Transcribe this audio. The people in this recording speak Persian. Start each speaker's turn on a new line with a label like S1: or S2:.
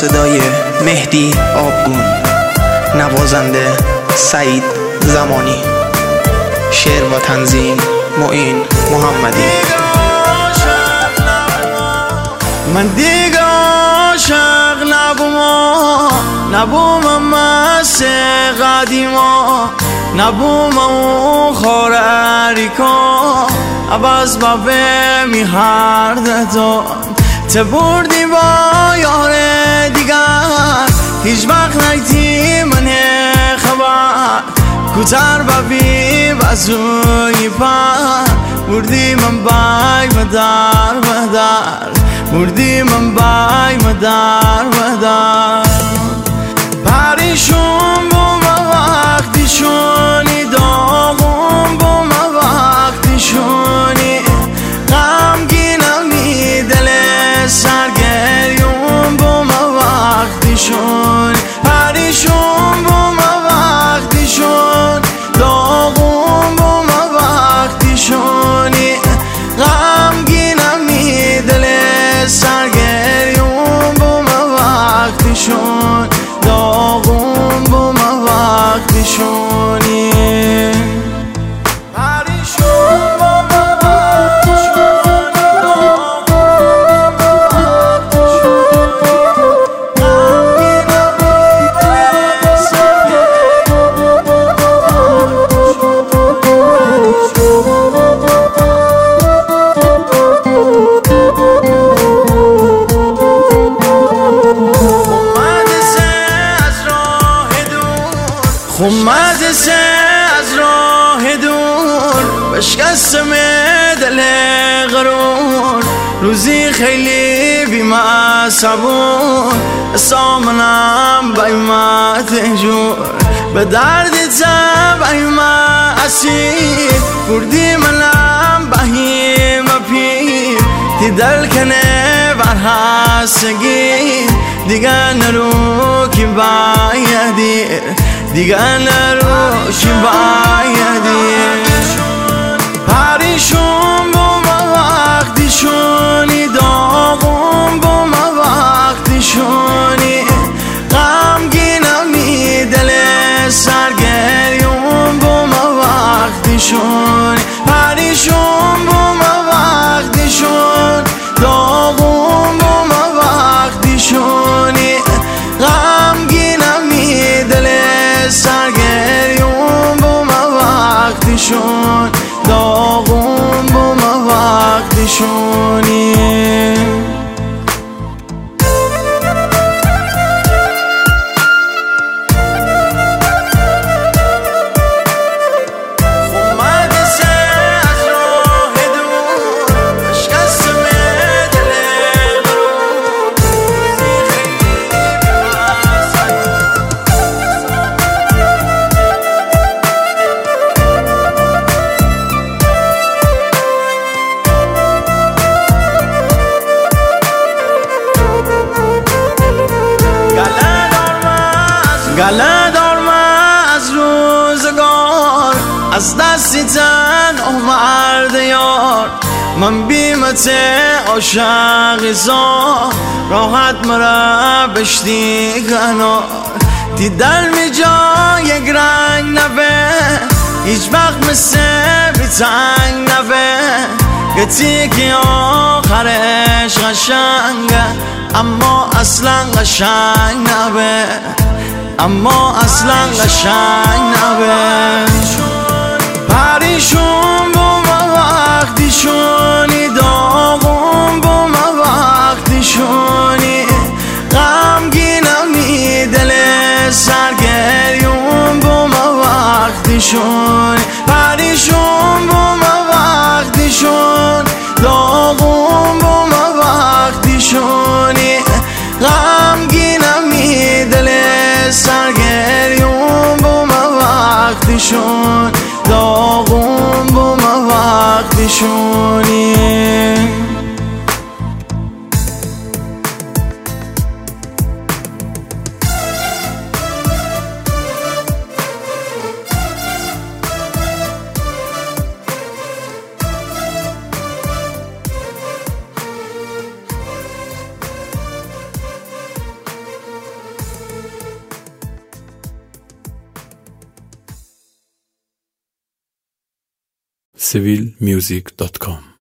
S1: صدای مهدی آبگون، نوازنده سعید زمانی، شعر و تنظیم معین محمدی.
S2: من دیگه عاشق نبوم مست قدیما، نبوم اون خوراریکا عوض با می هر دتان ته بردی با یار دیگر، هیچ وقت نگتی من خبر کوتر ببی بزوی پر بردی من بای مدار بردی من بای مدار پریشون بوم وقتی شونی داغون بوم وقتی شونی غمگینمی دل سرگریون بوم وقتی شونی پریشون بوم وقتی شون داغون بوم وقتی شونی غمگینمی دل سرگریون بوم وقتی شون داغون بوم وقتی شونی پریشون بوم وقتی شونی داغون بوم وقتی شونی غمگینمی دل سرگریون خمد سه از راه دور بشکستم دل غرور، روزی خیلی بیمه صبور سامنم بایمت جور به درد تب ایمه اسیر بردی منم بهیم پیر تی دل کنه بر هستگی دیگه نرو که بایدی دیگه نرو که بایدی پریشون بوم وقتی شونی داغون بوم وقتی شونی غمگینمی دل سرگریون بوم وقتی شونی پریشون بوم وقتی شون داغون بوم وقتی شونی غمگینمی دل سرگریون بوم وقتی شون داغون بوم وقتی شونی گله دارم از روزگار از دستی تن مرد یار، من بیمت عاشقی زار راحت مرا بشتی کنار تی دل می جا یک رنگ نبه هیچ وقت مثل بیتنگ نبه گتی که آخرش قشنگه اما اصلا قشنگ نبه اما اصلا قشنگ نبه پریشون بوم وقتی شونی داغون بوم وقتی شونی غمگینمی دل سرگریون بوم وقتی شونی پریشون بوم وقتی شون داغون بوم وقتی شونی غمگینمی دل سرگریون بوم وقتی شون داغون بوم وقتی شونی
S3: civilmusic.com